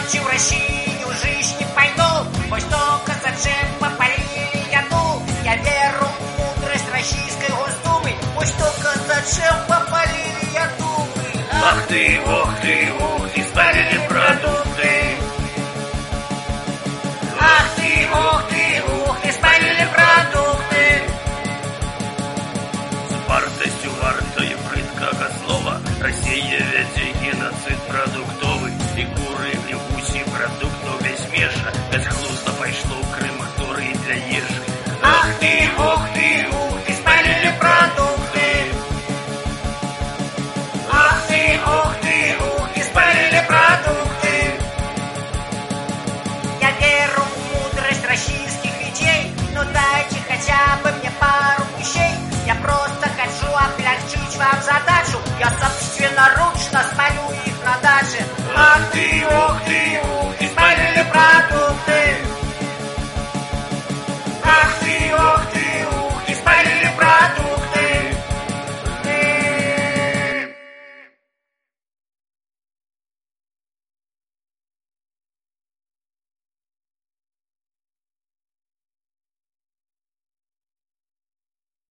иначе в Россию жизнь не пойду. Пусть только зачем попалили яду. Я веру в мудрость Российской Госдумы. Пусть только зачем попалили яду. Ах ты, ох ты, ух ты, спалили продукты. Ах ты, ох ты, ух ты, спалили продукты. З вартостю вартої бридкого слова Росія веде геноцид продуктовий. І кури, і гусі, продуктов весь меша. Безглуздо пойшло в Крым, который для ежи. Ах ты, ох ты, ух ты, спалили продукты. Ах ты, ох ты, ух ты, спалили продукты. Я верю в мудрость российских идей, но дайте хотя бы мне пару вещей. Я просто хочу облегчить вам задачу. Я собственноручно с